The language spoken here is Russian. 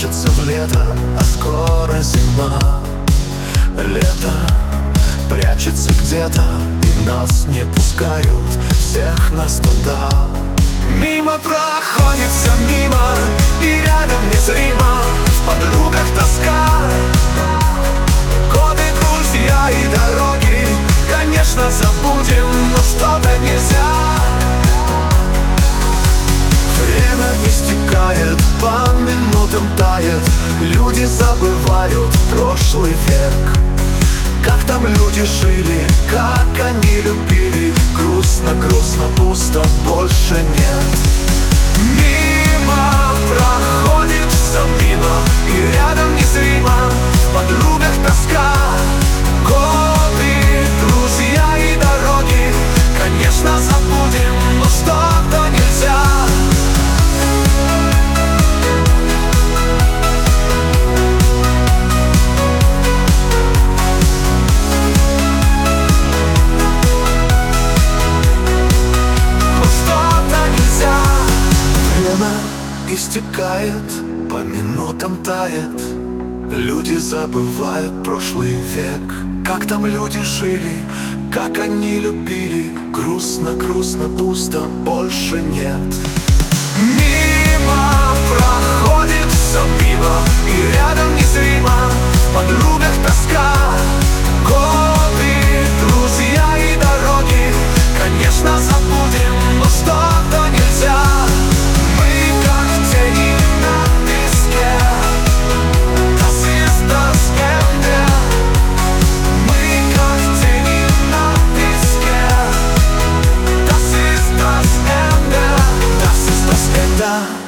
прячется в лето, а скоро зима. Лето прячется где-то, и нас не пускают, всех нас туда. Мимо проходит все мимо, и рядом незримо в подругах тоска. Годы, друзья и дороги, конечно, забудем, но что-то нельзя. Время истекает, по минутам тает, люди забывают прошлый век. Как там люди жили, как они любили, грустно, грустно, пусто, больше нет. Мимо проходит все мимо, и рядом незримо в подругах тоска. Годы, друзья и дороги, конечно, забудем, но что-то нельзя. Истекает, по минутам тает, люди забывают прошлый век. Как там люди жили, как они любили, грустно, грустно, пусто, больше нет. Мимо проходит все мимо, и рядом незримо в подругах тоска. Годы, друзья и дороги, конечно, забудем, но что-то нельзя. Да.